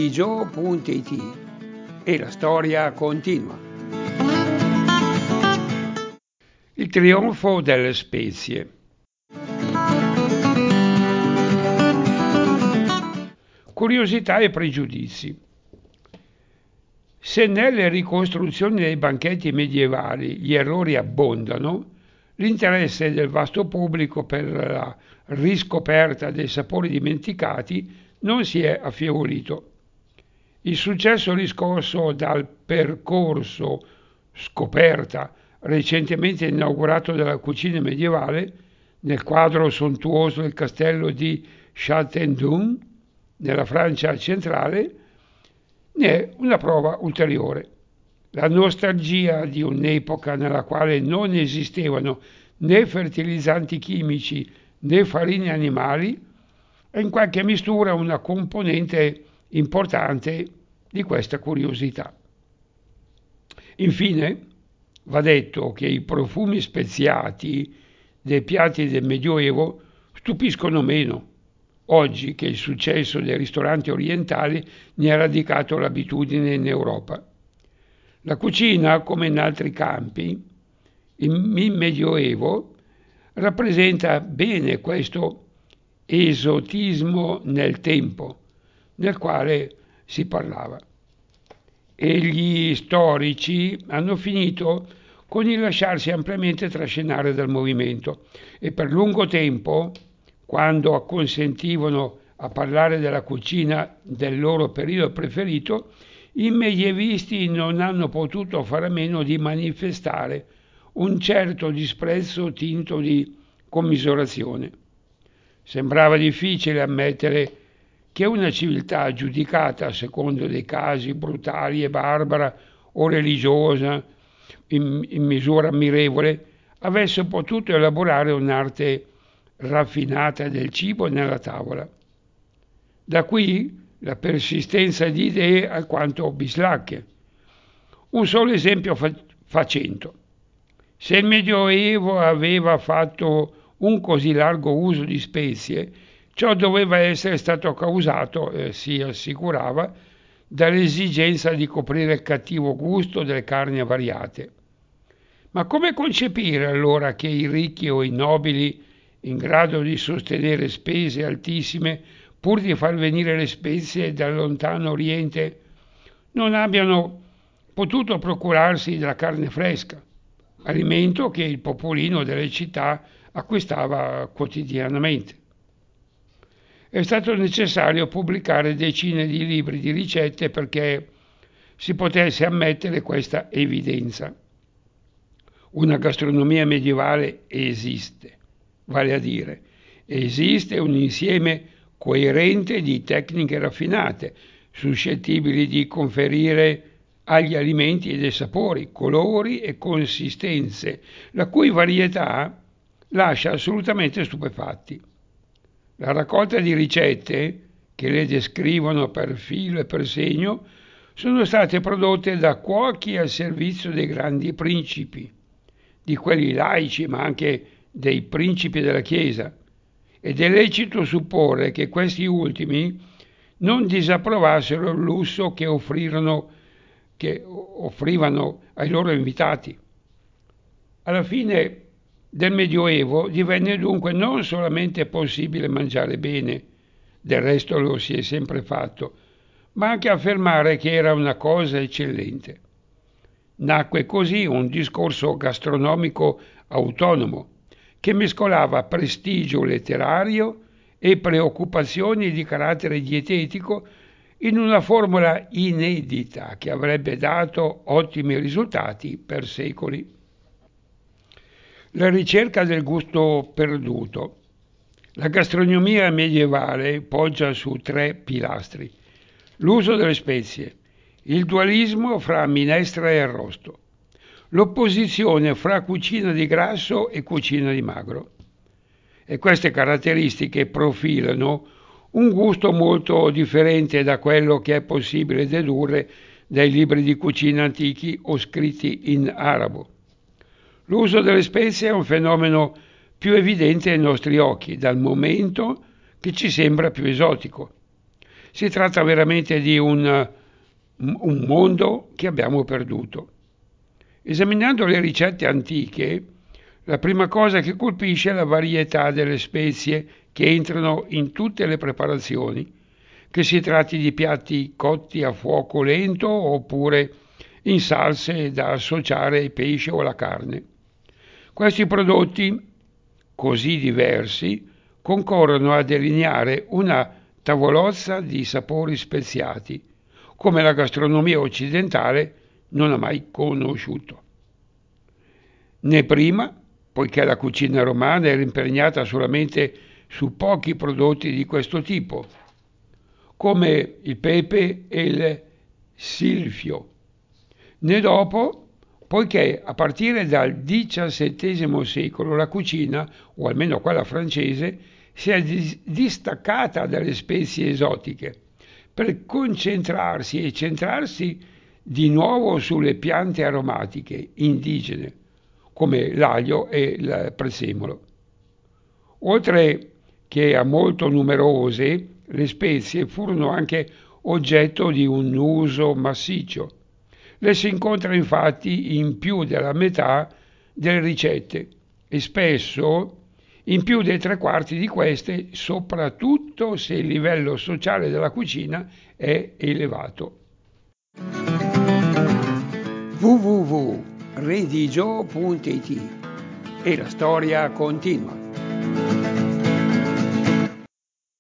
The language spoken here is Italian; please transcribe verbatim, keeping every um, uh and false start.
gio punto it e la storia continua. Il trionfo delle spezie. Curiosità e pregiudizi. Se nelle ricostruzioni dei banchetti medievali gli errori abbondano, l'interesse del vasto pubblico per la riscoperta dei sapori dimenticati non si è affievolito. Il successo riscosso dal percorso scoperta recentemente inaugurato della cucina medievale nel quadro sontuoso del castello di Château-d'Un, nella Francia centrale, ne è una prova ulteriore. La nostalgia di un'epoca nella quale non esistevano né fertilizzanti chimici né farine animali è in qualche misura una componente importante di questa curiosità. Infine, va detto che i profumi speziati dei piatti del Medioevo stupiscono meno, oggi che il successo dei ristoranti orientali ne ha radicato l'abitudine in Europa. La cucina, come in altri campi, il Medioevo rappresenta bene questo esotismo nel tempo nel quale si parlava. E gli storici hanno finito con il lasciarsi ampiamente trascinare dal movimento e per lungo tempo, quando acconsentivano a parlare della cucina del loro periodo preferito, i medievisti non hanno potuto fare a meno di manifestare un certo disprezzo tinto di commiserazione. Sembrava difficile ammettere che una civiltà giudicata secondo dei casi brutali e barbara o religiosa in, in misura ammirevole avesse potuto elaborare un'arte raffinata del cibo nella tavola. Da qui la persistenza di idee alquanto bislacche. Un solo esempio fa- facendo. Se il Medioevo aveva fatto un così largo uso di spezie, ciò doveva essere stato causato, eh, si assicurava, dall'esigenza di coprire il cattivo gusto delle carni avariate. Ma come concepire allora che i ricchi o i nobili, in grado di sostenere spese altissime pur di far venire le spezie dal lontano Oriente, non abbiano potuto procurarsi della carne fresca, alimento che il popolino delle città acquistava quotidianamente? È stato necessario pubblicare decine di libri di ricette perché si potesse ammettere questa evidenza. Una gastronomia medievale esiste, vale a dire, esiste un insieme coerente di tecniche raffinate, suscettibili di conferire agli alimenti dei sapori, colori e consistenze, la cui varietà lascia assolutamente stupefatti. La raccolta di ricette, che le descrivono per filo e per segno, sono state prodotte da cuochi al servizio dei grandi principi, di quelli laici ma anche dei principi della Chiesa, ed è lecito supporre che questi ultimi non disapprovassero il lusso che offrirono, che offrivano ai loro invitati. Alla fine del Medioevo divenne dunque non solamente possibile mangiare bene, del resto lo si è sempre fatto, ma anche affermare che era una cosa eccellente. Nacque così un discorso gastronomico autonomo che mescolava prestigio letterario e preoccupazioni di carattere dietetico in una formula inedita che avrebbe dato ottimi risultati per secoli. La ricerca del gusto perduto. La gastronomia medievale poggia su tre pilastri: l'uso delle spezie, il dualismo fra minestra e arrosto, l'opposizione fra cucina di grasso e cucina di magro. E queste caratteristiche profilano un gusto molto differente da quello che è possibile dedurre dai libri di cucina antichi o scritti in arabo. L'uso delle spezie è un fenomeno più evidente ai nostri occhi, dal momento che ci sembra più esotico. Si tratta veramente di un, un mondo che abbiamo perduto. Esaminando le ricette antiche, la prima cosa che colpisce è la varietà delle spezie che entrano in tutte le preparazioni, che si tratti di piatti cotti a fuoco lento oppure in salse da associare ai pesci o alla carne. Questi prodotti, così diversi, concorrono a delineare una tavolozza di sapori speziati, come la gastronomia occidentale non ha mai conosciuto. Né prima, poiché la cucina romana era imperniata solamente su pochi prodotti di questo tipo, come il pepe e il silfio, né dopo, poiché a partire dal diciassettesimo secolo la cucina, o almeno quella francese, si è dis- distaccata dalle spezie esotiche per concentrarsi e centrarsi di nuovo sulle piante aromatiche indigene, come l'aglio e il prezzemolo. Oltre che a molto numerose, le spezie furono anche oggetto di un uso massiccio. Le si incontra infatti in più della metà delle ricette e spesso in più dei tre quarti di queste, soprattutto se il livello sociale della cucina è elevato. w w w punto redigio punto it E la storia continua.